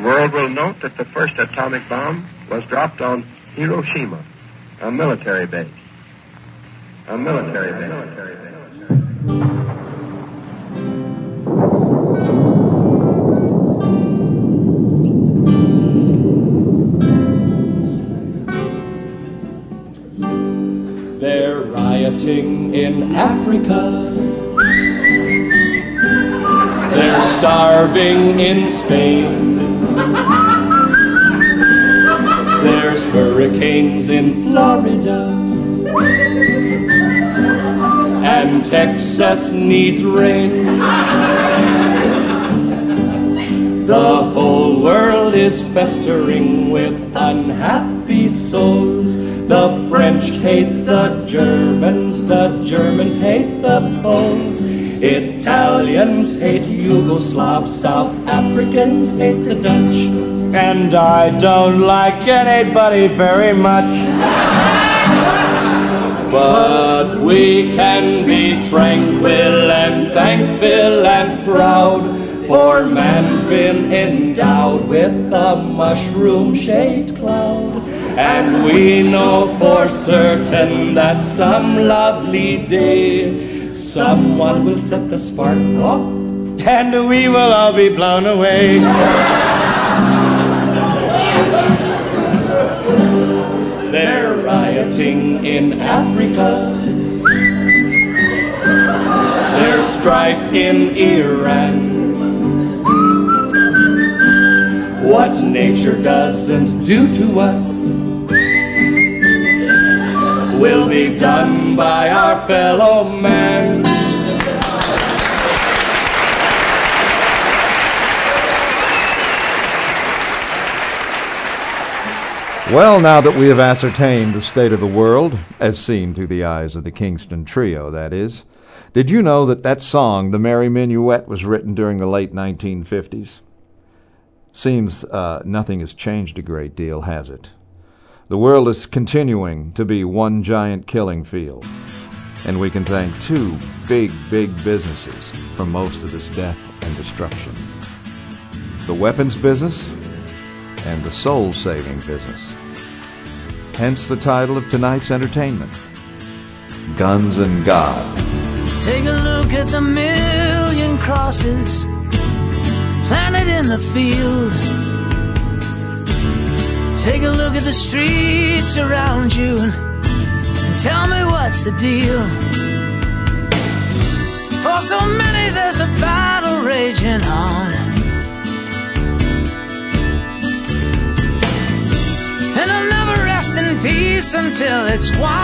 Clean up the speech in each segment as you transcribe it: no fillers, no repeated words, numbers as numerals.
world will note that the first atomic bomb was dropped on Hiroshima, a military base. A military base. They're rioting in Africa. They're starving in Spain. There's hurricanes in Florida. And Texas needs rain. The whole world is festering with unhappy souls. The French hate the Germans hate the Poles. Italians hate Yugoslavs, South Africans hate the Dutch. And I don't like anybody very much. But we can be tranquil and thankful and proud, for man's been endowed with a mushroom-shaped cloud. And we know for certain that some lovely day someone will set the spark off and we will all be blown away. They're rioting in Africa. There's strife in Iran. What nature doesn't do to us will be done by our fellow man. Well, now that we have ascertained the state of the world, as seen through the eyes of the Kingston Trio, that is, did you know that song, The Merry Minuet, was written during the late 1950s? Seems nothing has changed a great deal, has it? The world is continuing to be one giant killing field, and we can thank two big businesses for most of this death and destruction. The weapons business and the soul-saving business. Hence the title of tonight's entertainment, Guns and God. Take a look at the million crosses planted in the field. Take a look at the streets around you and tell me what's the deal. For so many there's a battle raging on, and they'll never rest in peace until it's won.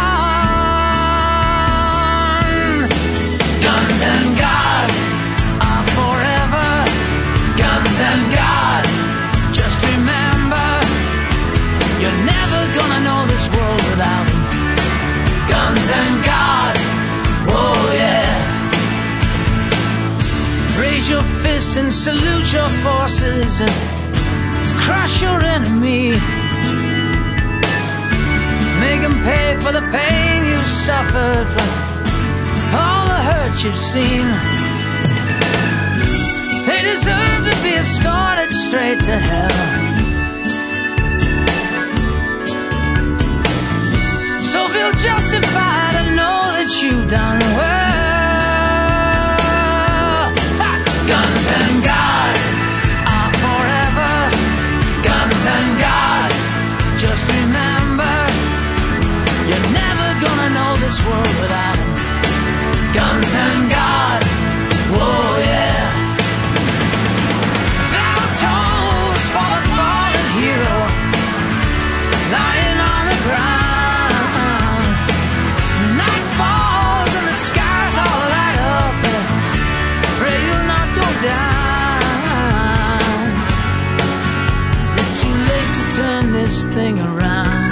Guns and God are forever. Guns and God, just remember, you're never gonna know this world without them. Guns and God, oh yeah. Raise your fist and salute your forces and crush your enemy. Make them pay for the pain you've suffered, for all the hurt you've seen. They deserve to be escorted straight to hell. So feel justified and know that you've done well. Guns and God are forever. Guns and God, just remember, you're never gonna know this world without them. Guns and God, oh yeah. Now tolls for the fallen hero lying on the ground. Night falls and the skies all light up, and pray you'll not go down. Is it too late to turn this thing around?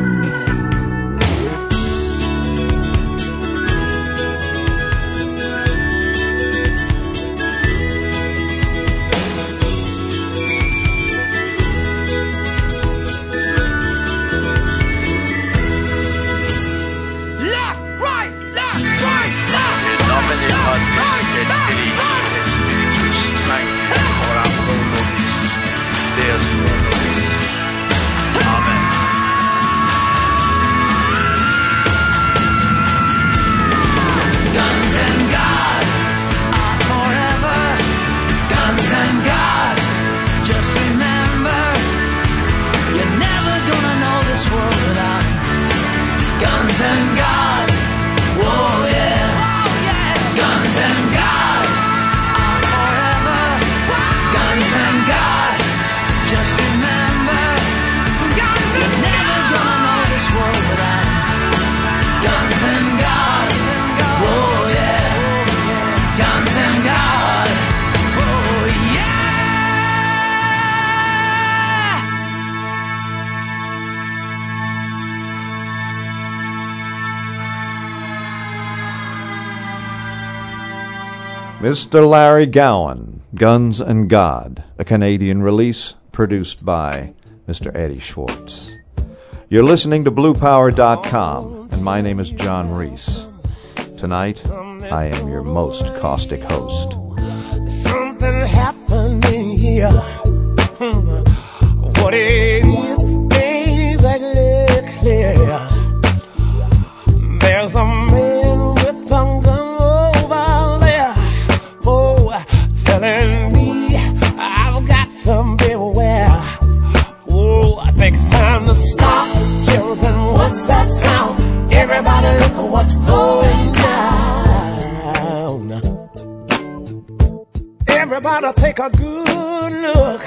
There's Guns and God are forever. Guns and God, just remember, you're never gonna know this world without him. Guns and God, whoa yeah. Guns and God are forever. Guns and God, just remember, you're never gonna know this world without him. Guns and God, whoa yeah. Guns and God, oh yeah. Mr. Larry Gowan, Guns and God, a Canadian release produced by Mr. Eddie Schwartz. You're listening to BluePower.com, and my name is John Reese. Tonight, I am your most caustic host. Something happening here. What it is ain't exactly clear. There's a man with a gun over there, telling me I've got to beware. I think it's time to stop. Children, what's that sound? Everybody look at what's going down. Everybody take a good look.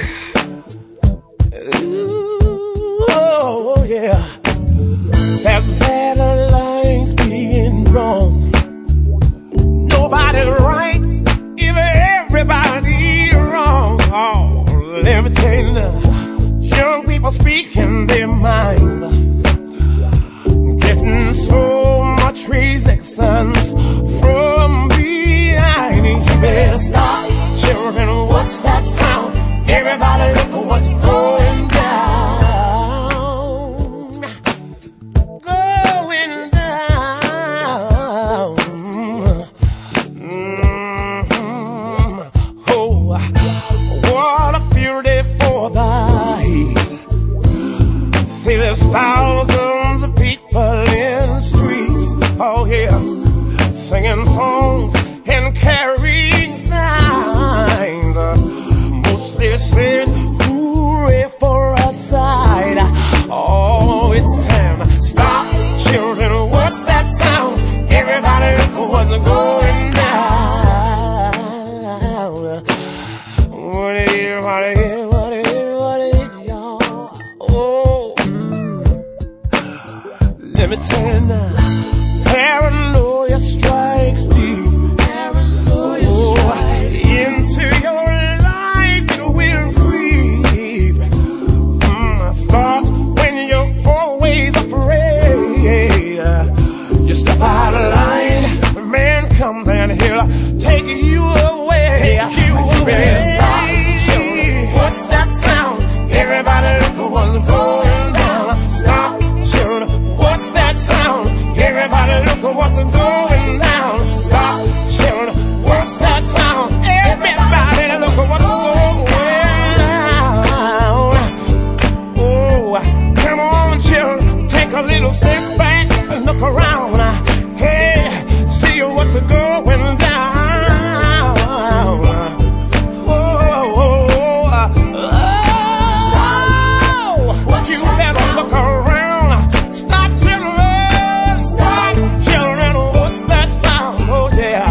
Ooh, oh yeah. There's battle lines being drawn. Nobody's right, even everybody wrong. Oh, let me tell you now, young people speaking their minds, getting so much resistance from behind. You better stop, children, what's that sound? Everybody look at what's going down. Going down. Oh, what a field day for the heat. See, there's thousands of people in the streets, oh yeah, singing songs and carrying signs, mostly saying hooray for our side. Oh, it's time to stop, children, what's that sound? Everybody look at what's going down. What it is, what it is, what it is, what it is, y'all. Oh, let me tell you now, paranoia strikes deep. Paranoia strikes deep. Into your life it will creep. Start when you're always afraid. You step out of line, the man comes and he'll take you away. You better stop, children, what's that sound? Everybody look at what's going down. Stop, children, what's that sound? Everybody look at what's going down. Stop, children, what's that sound? Everybody look at what's going down. Oh, come on, children, take a little step back and look around. Hey, see what's going down. You better look around. Stop, children. Stop, children. What's that sound? Oh, yeah.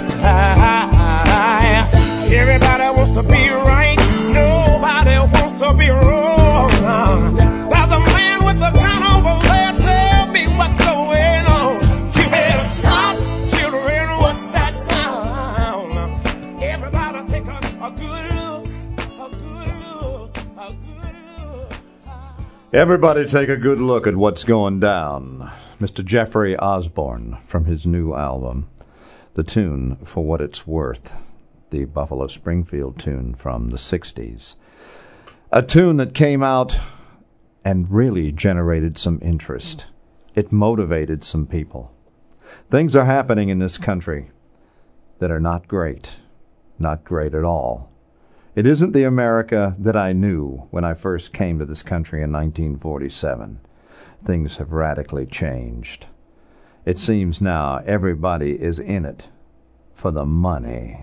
Everybody wants to be right. Nobody wants to be wrong. There's a man with a gun over there. Tell me what's going on. You better stop, children. What's that sound? Everybody take a good look. A good look. A good look. Everybody take a good look at what's going down. Mr. Jeffrey Osborne from his new album, the tune For What It's Worth, the Buffalo Springfield tune from the 60s. A tune that came out and really generated some interest. It motivated some people. Things are happening in this country that are not great at all. It isn't the America that I knew when I first came to this country in 1947. Things have radically changed. It seems now everybody is in it for the money.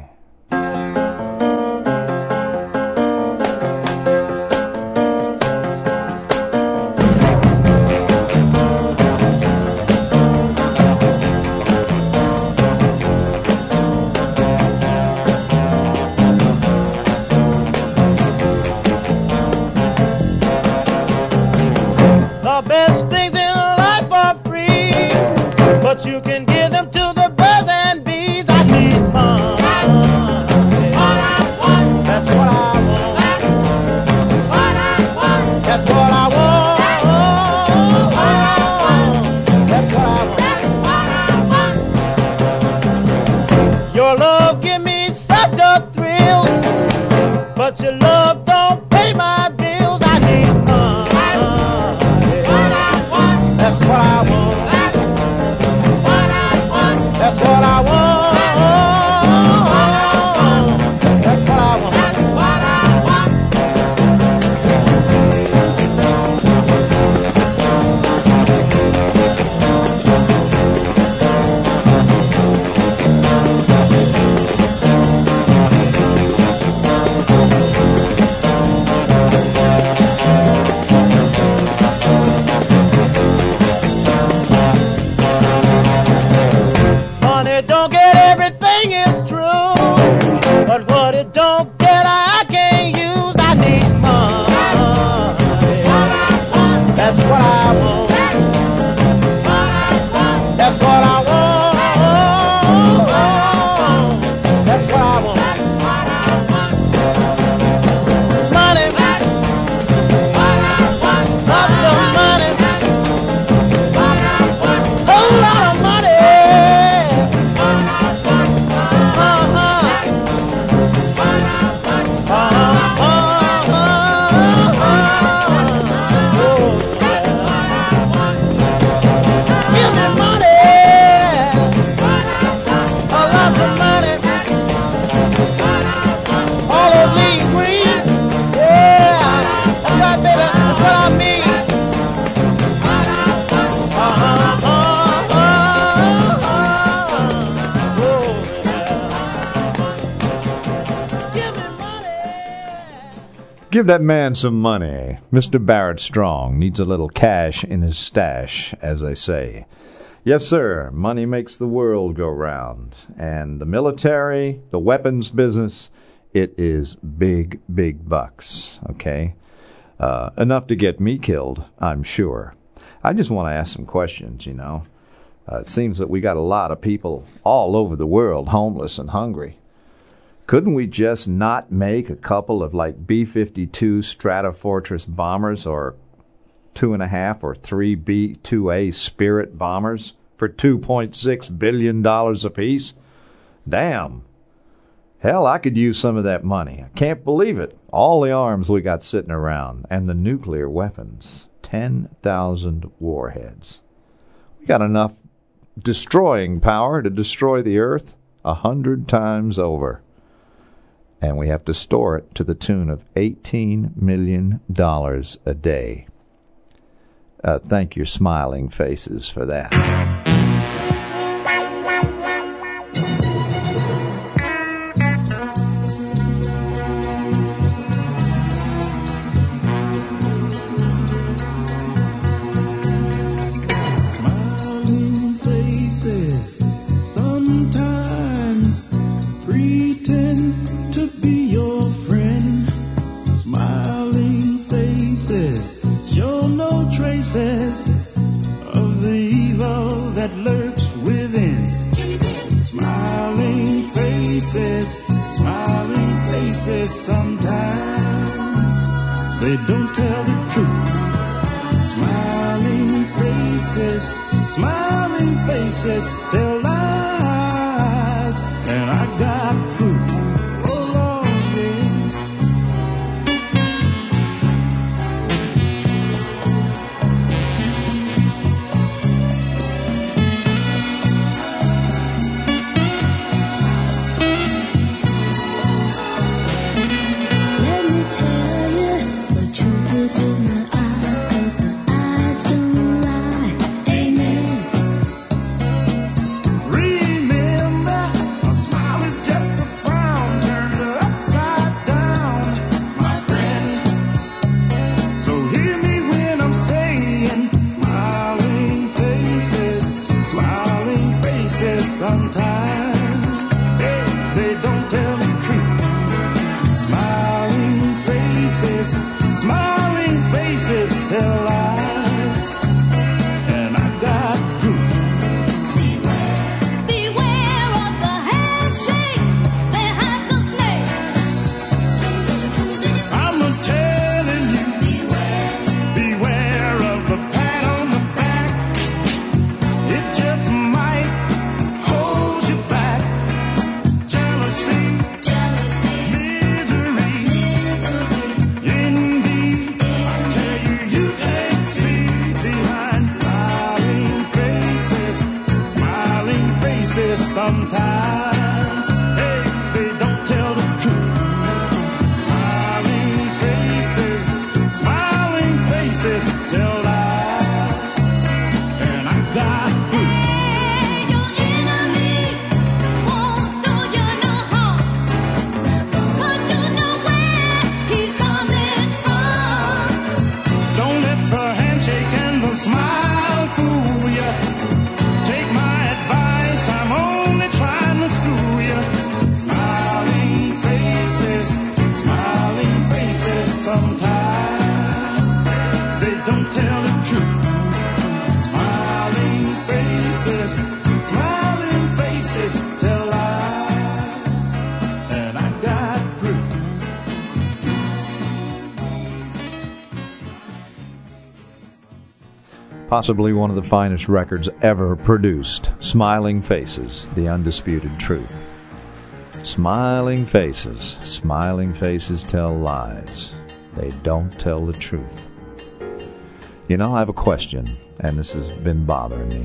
The best things in life are free, but you can give them to the birds and bees. I need money. That's what I want. That's what I want. That's what I want. Your love give me such a thrill, but your love don't pay my bills. I need money. That's what I want. That's what I want. That's what I want. Money don't get everything, it's true, but what it don't get I can't use. I need money. That's what I want. That's what I want. That's what I want. Money. Lots of money. Whole lot of money. Give me money, a lot of money, all those leaves green, yeah, that's right, baby, that's what I mean. Give me money. Give that man some money. Mr. Barrett Strong needs a little cash in his stash, as they say. Yes, sir, money makes the world go round. And the military, the weapons business, it is big, big bucks, okay? Enough to get me killed, I'm sure. I just want to ask some questions, you know. It seems that we got a lot of people all over the world homeless and hungry. Couldn't we just not make a couple of like B-52 Stratofortress bombers or 2.5 or 3 B-2A Spirit bombers for $2.6 billion apiece? Damn. Hell, I could use some of that money. I can't believe it. All the arms we got sitting around and the nuclear weapons. 10,000 warheads. We got enough destroying power to destroy the earth 100 times over. And we have to store it to the tune of $18 million a day. Thank your smiling faces for that. Smiling faces sometimes pretend to be your friend. Smiling faces show no traces of the evil that lurks within. Smiling faces sometimes they don't tell the truth. Smiling faces tell lies, and I got proof. Oh Lord, yeah. sometimes. Hey, they don't tell the truth. Smiling faces tell lies, and I've got proof. Beware of the handshake that has the snake. I'm telling you, beware of the pat on the back. It just might hold you back. Jealousy, misery, envy. I tell you, you can't see behind smiling faces sometimes. Hey, they don't tell the truth. Smiling faces tell lies, and I got proof. Hey, your enemy won't do you no harm, 'cause you know where he's coming from. Don't let the handshake and the smile fool you. Take my advice, I'm only trying to school you. Smiling faces sometimes. They don't tell the truth. Smiling faces tell lies, and I got proof. Possibly one of the finest records ever produced. Smiling Faces, The Undisputed Truth. Smiling faces tell lies. They don't tell the truth. You know, I have a question, and this has been bothering me.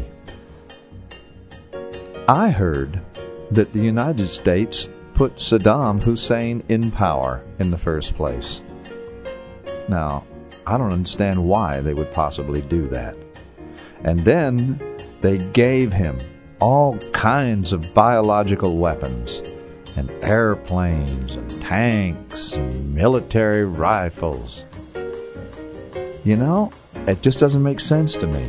I heard that the United States put Saddam Hussein in power in the first place. Now, I don't understand why they would possibly do that. And then they gave him all kinds of biological weapons and airplanes and tanks and military rifles. You know, it just doesn't make sense to me.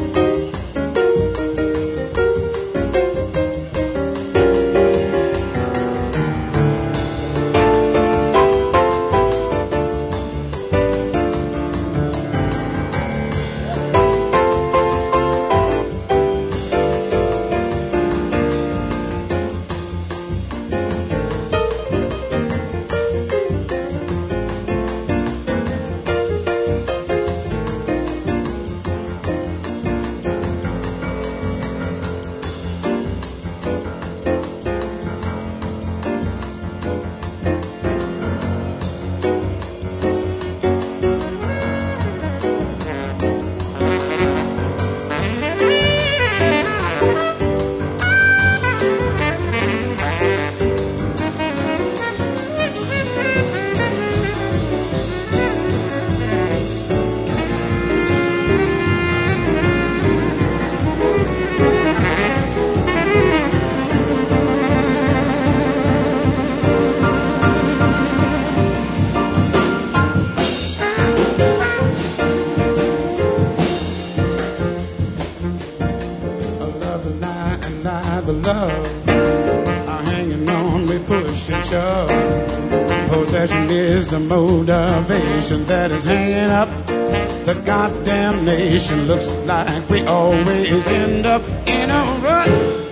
The love are hanging on, we push and shove. Possession is the motivation that is hanging up the goddamn nation. Looks like we always end up in a rut.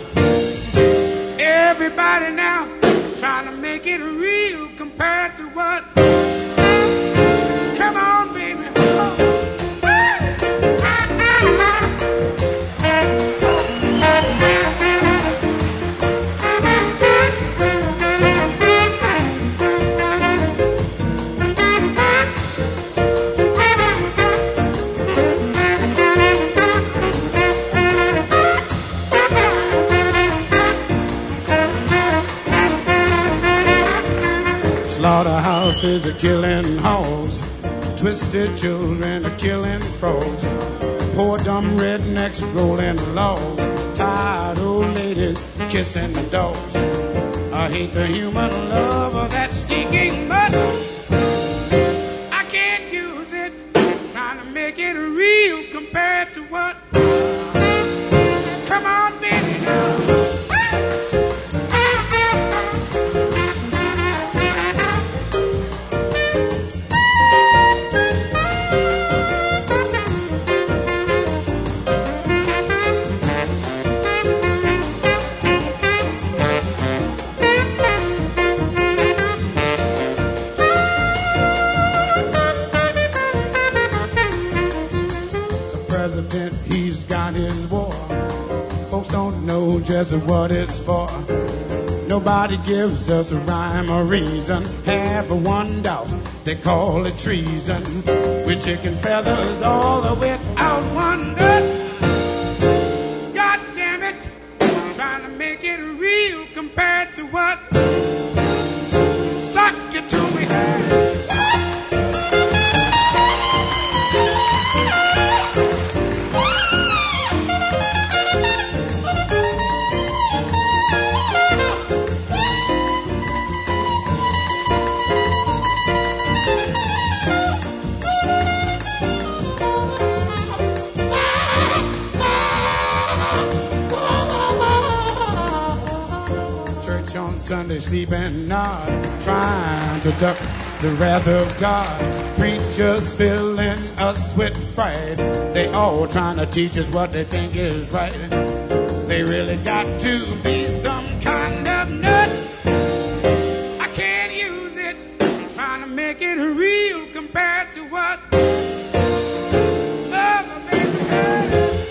Everybody now trying to make it real compared to what? Come on, baby. Slaughterhouses are killing hogs, twisted children are killing frogs, poor dumb rednecks rolling logs, tired old ladies kissing the dogs. I hate the human love of that stinking mud. I can't use it, trying to make it real compared to what? Come on, baby, now. is war. Folks don't know just what it's for. Nobody gives us a rhyme or reason. Have one doubt, they call it treason. With chicken feathers all the way out one nut. God damn it, trying to make it real compared to what? Suck it to me. On Sunday sleep and nod, trying to duck the wrath of God. Preachers filling us with fright. They all trying to teach us what they think is right. They really got to be some kind of nut. I can't use it, trying to make it real compared to what Mother Baby had.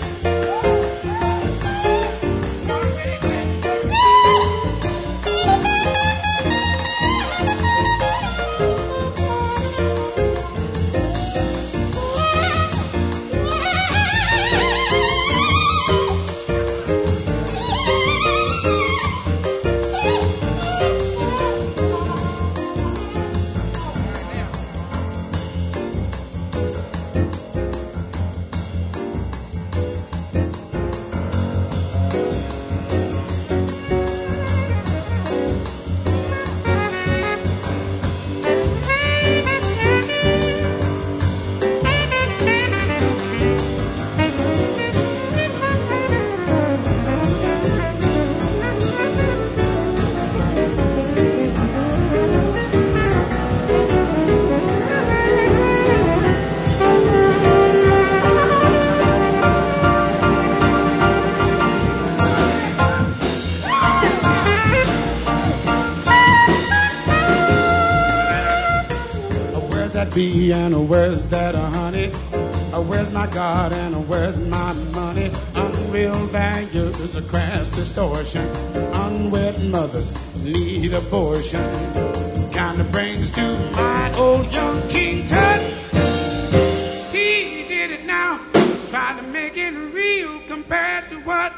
Be and where's that honey? Where's my God and where's my money? Unreal values, a crass distortion. Unwed mothers need abortion. Kind of brings to my old young King Tut. He did it now, tried to make it real compared to what?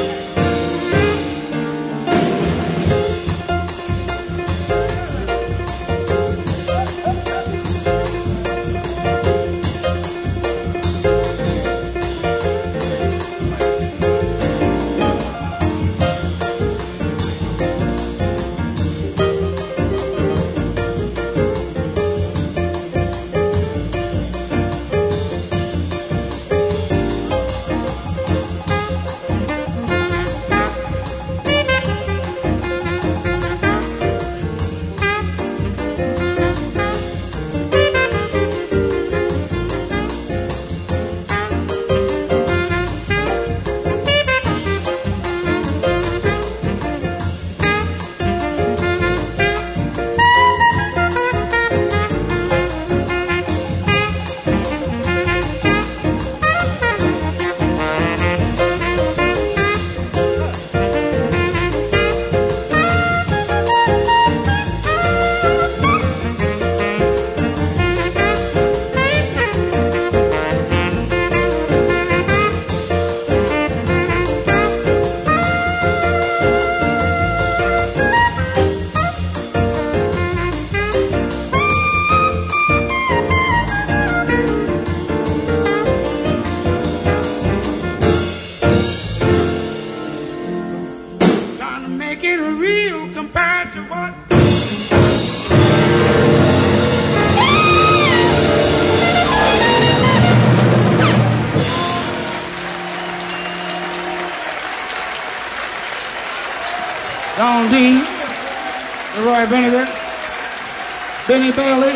Don Dean, Roy Benedict, Benny Bailey,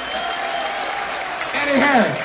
Eddie Harris.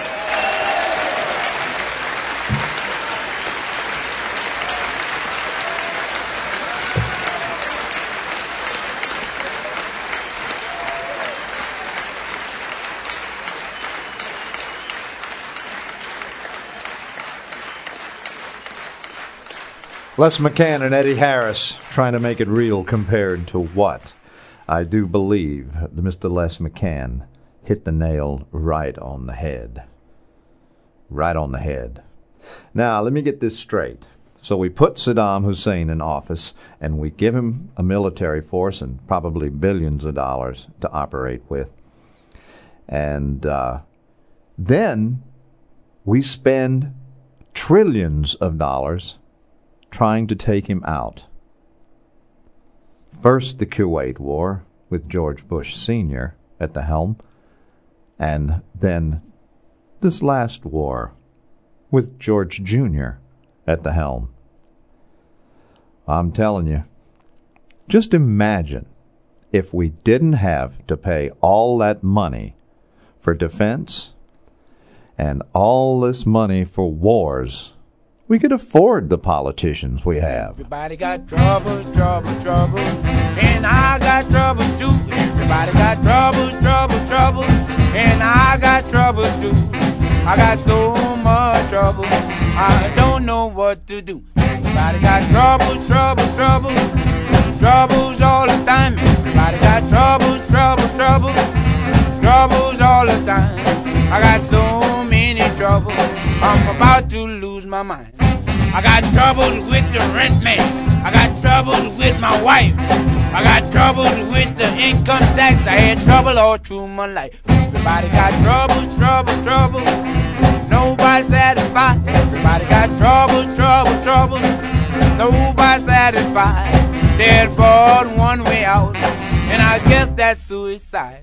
Les McCann and Eddie Harris trying to make it real compared to what? I do believe that Mr. Les McCann hit the nail right on the head. Right on the head. Now, let me get this straight. So we put Saddam Hussein in office, and we give him a military force and probably billions of dollars to operate with. And then we spend trillions of dollars trying to take him out. First, the Kuwait War with George Bush Sr. at the helm, and then this last war with George Jr. at the helm. I'm telling you, just imagine if we didn't have to pay all that money for defense and all this money for wars. We could afford the politicians we have. Everybody got troubles, trouble, trouble, and I got troubles too. Everybody got troubles, trouble, trouble, and I got troubles too. I got so much trouble, I don't know what to do. Everybody got troubles, trouble, trouble, troubles all the time. Everybody got troubles, trouble, trouble, troubles all the time. I got so many troubles, I'm about to lose my mind. I got troubles with the rent man. I got troubles with my wife. I got troubles with the income tax. I had trouble all through my life. Everybody got trouble, trouble, trouble. Nobody satisfied. Everybody got trouble, trouble, trouble. Nobody satisfied. There's but one way out, and I guess that's suicide.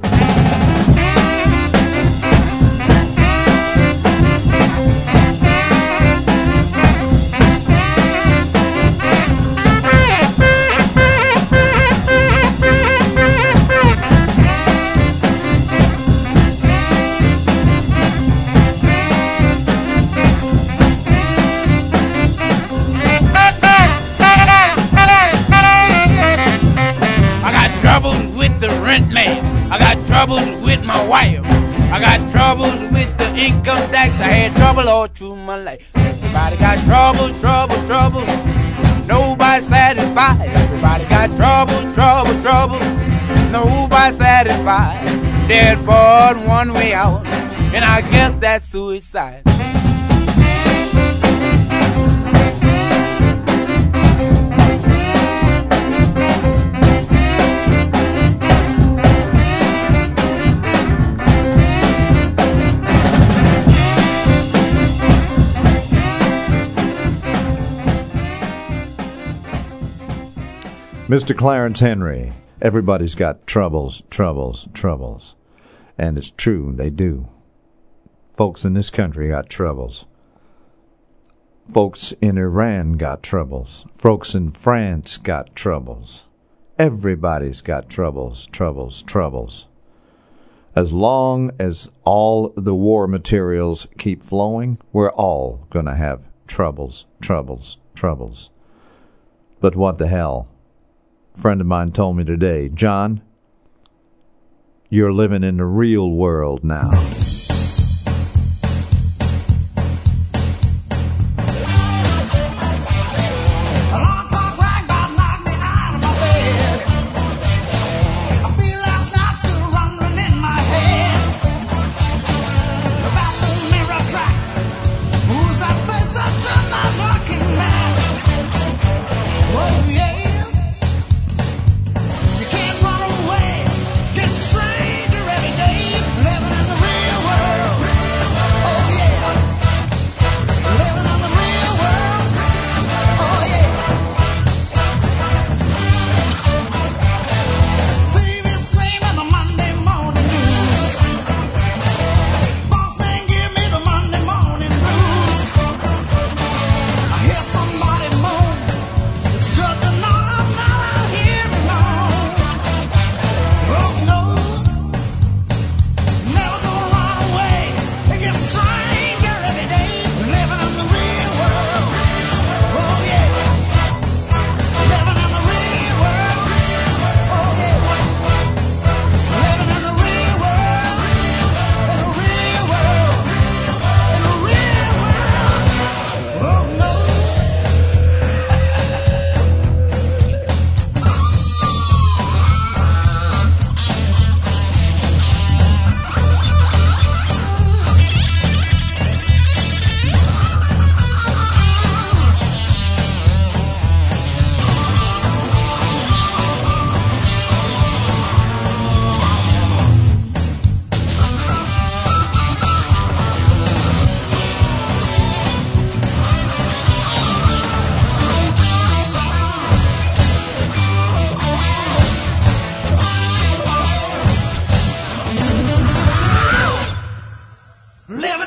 I got troubles with my wife. I got troubles with the income tax. I had trouble all through my life. Everybody got trouble, trouble, trouble. Nobody satisfied. Everybody got trouble, trouble, trouble. Nobody satisfied. There's but one way out, and I guess that's suicide. Mr. Clarence Henry, everybody's got troubles, troubles, troubles. And it's true, they do. Folks in this country got troubles. Folks in Iran got troubles. Folks in France got troubles. Everybody's got troubles, troubles, troubles. As long as all the war materials keep flowing, we're all going to have troubles, troubles, troubles. But what the hell? A friend of mine told me today, John, you're living in the real world now. Stranger every day, living in the real world.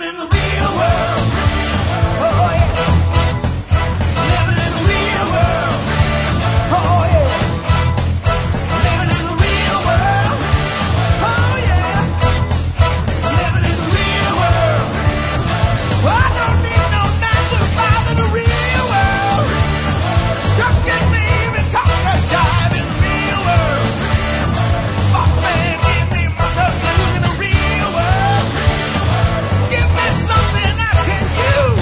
in the real world. Oh yeah. Living in the real world. Oh yeah. Living in the real world. Oh yeah. Living in the real world. Well, I don't need no 9 to 5 in the real world. Just get me even talk that jive in the real world. Boss man, give me my blues in the real world. Give me something I can use.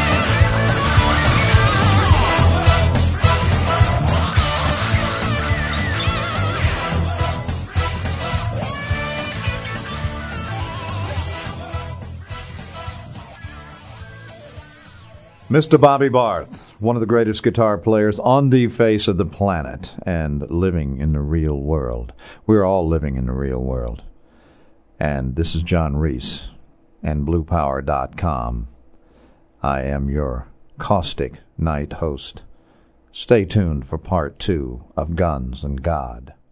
Mr. Bobby Barth, one of the greatest guitar players on the face of the planet and living in the real world. We're all living in the real world. And this is John Reese and BluePower.com. I am your caustic night host. Stay tuned for part 2 of Guns and God.